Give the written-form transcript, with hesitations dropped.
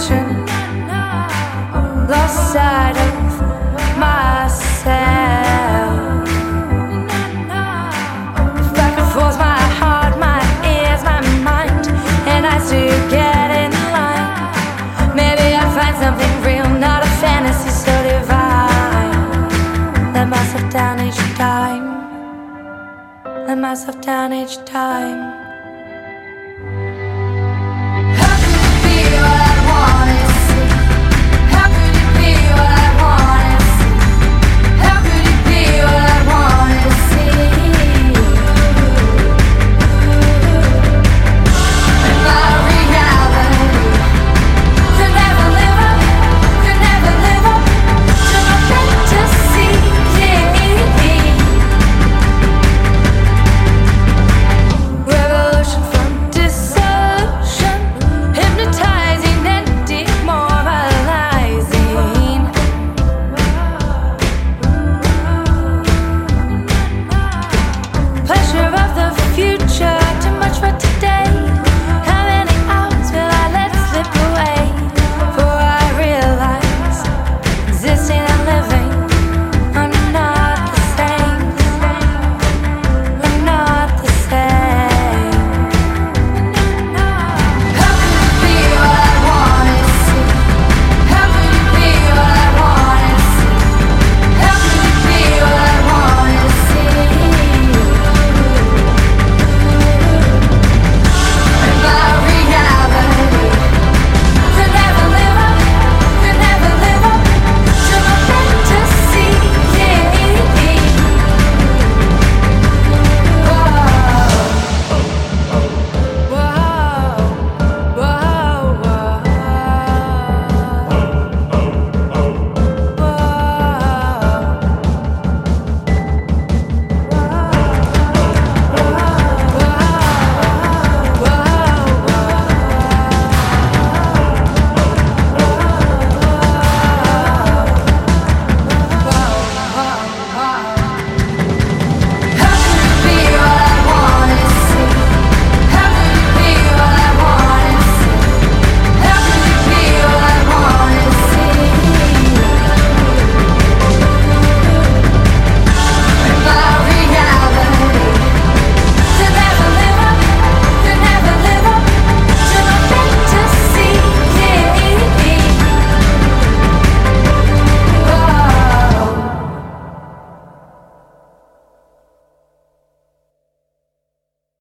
attention, lost sight of myself. If I could force my heart, my ears, my mind, and I still get in line, maybe I'd find something real, not a fantasy so divine. Let myself down each time, let myself down each time.